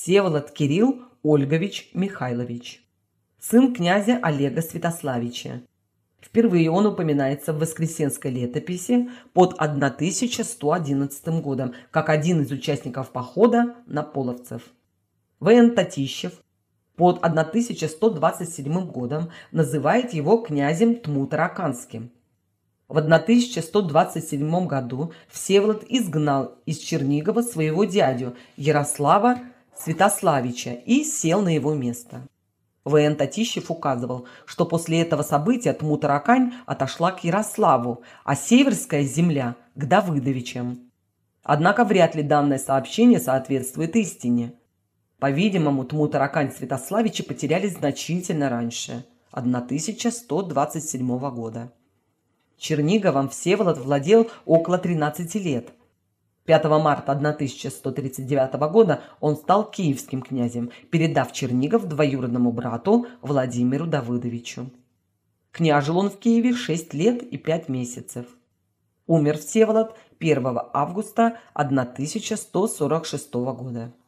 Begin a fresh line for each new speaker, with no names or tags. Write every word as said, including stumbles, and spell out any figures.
Всеволод Кирилл Ольгович Михайлович, сын князя Олега Святославича. Впервые он упоминается в Воскресенской летописи под тысяча сто одиннадцатым годом как один из участников похода на половцев. В Н. Татищев под тысяча сто двадцать седьмым годом называет его князем Тмутараканским. В тысяча сто двадцать седьмом году Всеволод изгнал из Чернигова своего дядю Ярослава Святославича и сел на его место. В Н. Татищев указывал, что после этого события Тмутаракань отошла к Ярославу, а Северская земля – к Давыдовичам. Однако вряд ли данное сообщение соответствует истине. По-видимому, Тмутаракань Святославичи потерялись значительно раньше – тысяча сто двадцать седьмого года. Черниговом Всеволод владел около тринадцати лет. пятого марта тысяча сто тридцать девятого года он стал киевским князем, передав Чернигов двоюродному брату Владимиру Давыдовичу. Княжил он в Киеве шесть лет и пять месяцев. Умер Всеволод первого августа тысяча сто сорок шестого года.